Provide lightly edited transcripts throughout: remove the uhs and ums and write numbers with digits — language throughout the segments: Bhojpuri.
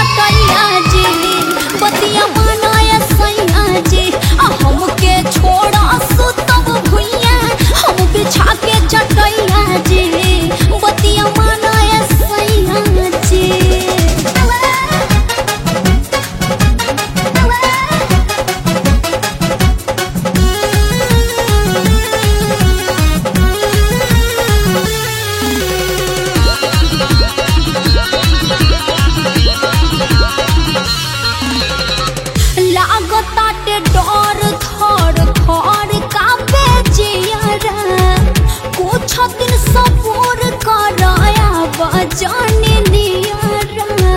चटैया जी बतिया मनाया सैया जी हमके छोड़ा सुतब भुइया हम बिछा के चटैया जी बतिया मनाया सैया जी। लागताटे डर थर थर कांपे जियरा कुछ दिन सबूर कराया बजाने नियरा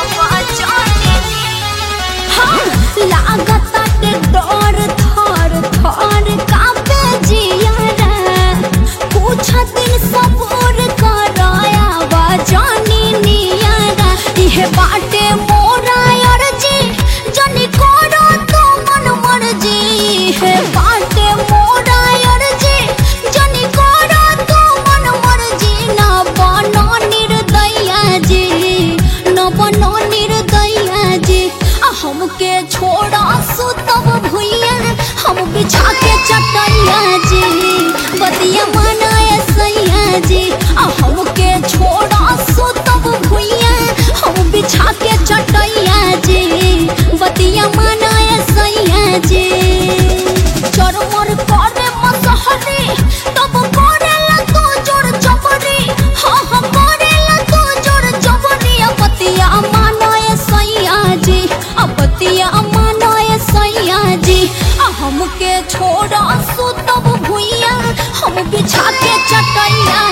हाँ लागताटे डर थर थर कांपे जियरा कुछ दिन सबूर कराया बजाने नियरा इहे बाटे मोरा अर्जी जनी करो तो मन मर्जी है बाटे मोरा अर्जी जनी करो तो मन मर्जी ना बनो निर्दया जी ना बनो निर्दया जी हमके छोड़ा सुतब भुइया हम बिछा के चटैया जी बतिया मनाया सैया जी हमके छोड़ा सुतब भुइया हम बिछा के चटैया जी बतिया मनाया सैया जी। चरमर करे मसहरी तब करेला तो जोर जबरी हाँ हाँ करेला तो जोर जबरी बतिया मनाया सैया जी बतिया मनाया सैया जी हमके छोड़ा सुतब भुइया हम बिछा के चटैया